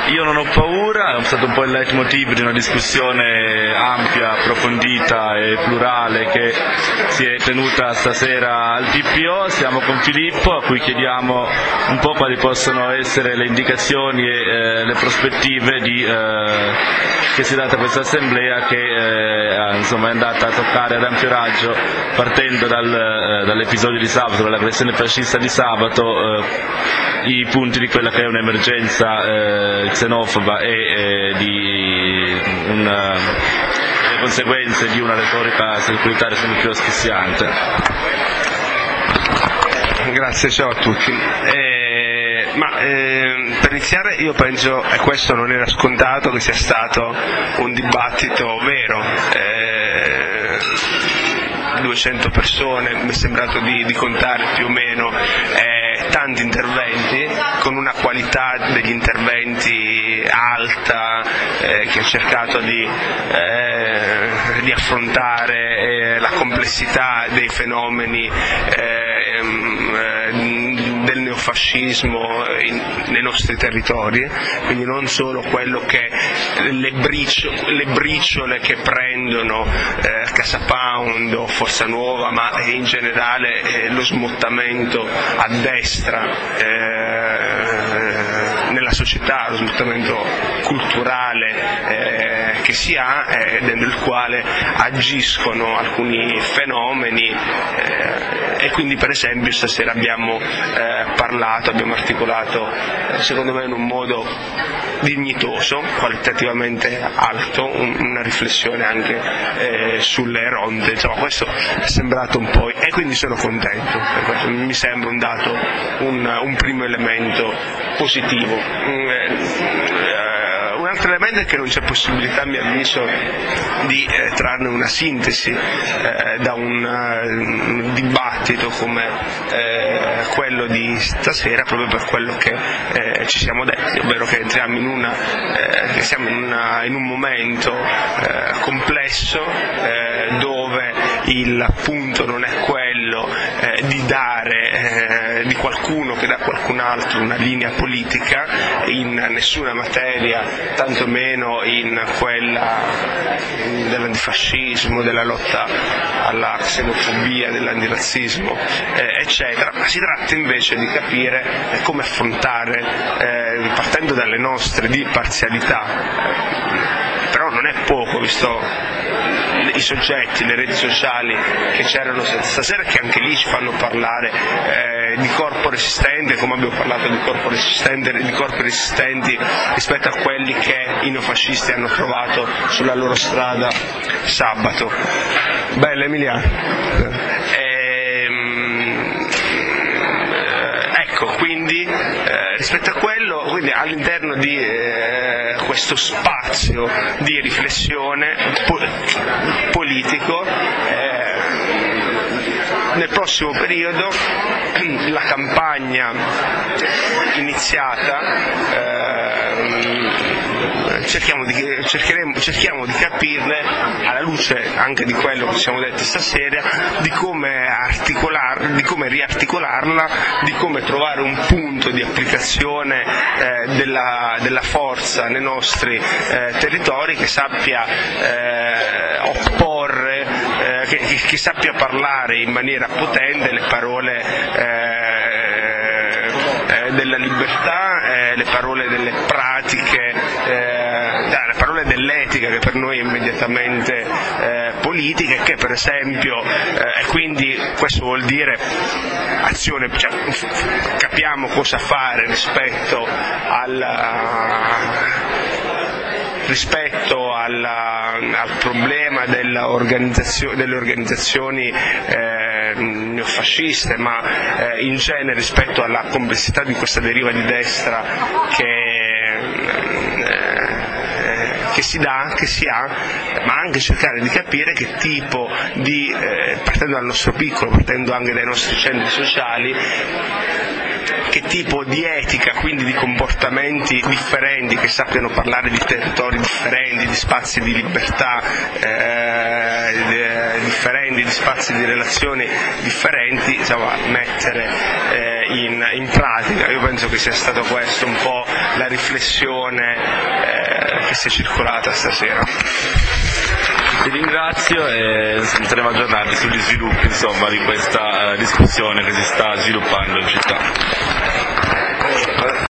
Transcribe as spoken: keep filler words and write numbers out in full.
io non ho paura, è stato un po' il leitmotiv di una discussione ampia, approfondita e plurale che si è tenuta stasera al P P O. Siamo con Filippo, a cui chiediamo un po' quali possono essere le indicazioni e eh, le prospettive di, eh, che si è data questa assemblea, che eh, insomma, è andata a toccare ad ampio raggio, partendo dal, eh, dall'episodio di sabato, dall'aggressione fascista di sabato, eh, i punti di quella che è un'emergenza eh, xenofoba e eh, di una, le conseguenze di una retorica securitaria sempre più asfissiante. Grazie, ciao a tutti. Eh, ma eh, per iniziare io penso, e questo non era scontato, che sia stato un dibattito vero. Eh, duecento persone, mi è sembrato di, di contare più o meno, eh, tanti interventi, con una qualità degli interventi alta, eh, che ha cercato di, eh, di affrontare eh, la complessità dei fenomeni eh, eh, del neofascismo in, nei nostri territori, quindi non solo quello che le, briccio, le briciole che prendono eh, Casa Pound o Forza Nuova, ma in generale eh, lo smottamento a destra eh, nella società, lo smottamento culturale eh, che si ha, eh, dentro il quale agiscono alcuni fenomeni eh, e quindi per esempio stasera abbiamo eh, parlato, abbiamo articolato eh, secondo me in un modo dignitoso, qualitativamente alto, un, una riflessione anche eh, sulle ronde, insomma questo è sembrato un po', e quindi sono contento, mi sembra un dato, un, un primo elemento positivo. Un, eh, un altro elemento è che non c'è possibilità, a mio avviso, di eh, trarne una sintesi eh, da un uh, dibattito come eh, quello di stasera, proprio per quello che eh, ci siamo detti, ovvero che entriamo in una eh, che siamo in, una, in un momento eh, complesso eh, dove il punto non è quello eh, di dare eh, di qualcuno che dà a qualcun altro una linea politica in nessuna materia, tantomeno in quella dell'antifascismo, della lotta alla xenofobia, dell'antirazzismo, eh, eccetera, ma si tratta invece di capire eh, come affrontare, eh, partendo dalle nostre di parzialità, però non è poco visto i soggetti, le reti sociali che c'erano stasera, che anche lì ci fanno parlare eh, di corpo resistente, come abbiamo parlato di corpo resistente, di corpi resistenti rispetto a quelli che i neofascisti hanno trovato sulla loro strada sabato. Bella Emiliano. Ehm, ecco, quindi eh, rispetto a quello, quindi all'interno di eh, questo spazio di riflessione po- politico, eh, nel prossimo periodo la campagna iniziata eh, cerchiamo di, cercheremo, cerchiamo di capirne, alla luce anche di quello che ci siamo detti stasera, di come articolar, di come riarticolarla, di come trovare un punto di applicazione eh, della, della forza nei nostri eh, territori, che sappia eh, opporre, eh, che, che, che sappia parlare in maniera potente le parole eh, eh, della libertà, eh, le parole delle pratiche, eh, le parole dell'etica, che per noi è immediatamente eh, politica, e che per esempio eh, e quindi questo vuol dire azione, cioè, capiamo cosa fare rispetto alla rispetto alla, al problema dell'organizzazione, delle organizzazioni eh, neofasciste, ma eh, in genere rispetto alla complessità di questa deriva di destra che, eh, che si dà, che si ha, ma anche cercare di capire che tipo di, eh, partendo dal nostro piccolo, partendo anche dai nostri centri sociali, che tipo di etica, quindi di comportamenti differenti, che sappiano parlare di territori differenti, di spazi di libertà eh, differenti, di spazi di relazioni differenti, insomma, mettere eh, in, in pratica. Io penso che sia stato questo un po' la riflessione eh, che si è circolata stasera. Ti ringrazio e saremo aggiornati sugli sviluppi, insomma, di questa uh, discussione che si sta sviluppando in città.